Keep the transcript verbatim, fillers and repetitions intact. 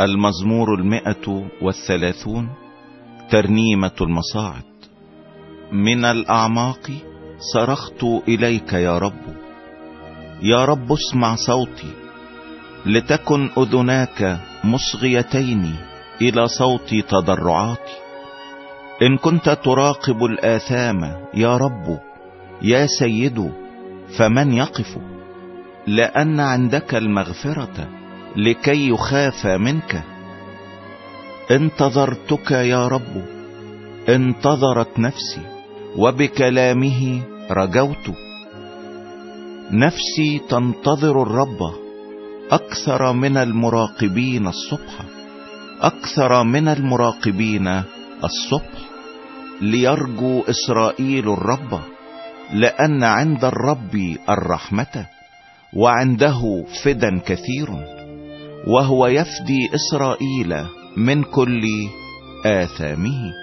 المزمور المئة والثلاثون. ترنيمة المصاعد. من الأعماق صرخت إليك يا رب، يا رب اسمع صوتي، لتكن أذناك مصغيتين إلى صوت تضرعاتي. إن كنت تراقب الآثام يا رب يا سيد، فمن يقف؟ لأن عندك المغفرة لكي يخاف منك. انتظرتك يا رب، انتظرت نفسي، وبكلامه رجوت. نفسي تنتظر الرب أكثر من المراقبين الصبح، أكثر من المراقبين الصبح. ليرجو إسرائيل الرب، لأن عند الرب الرحمة، وعنده فدا كثير، وهو يفدي إسرائيل من كل آثامه.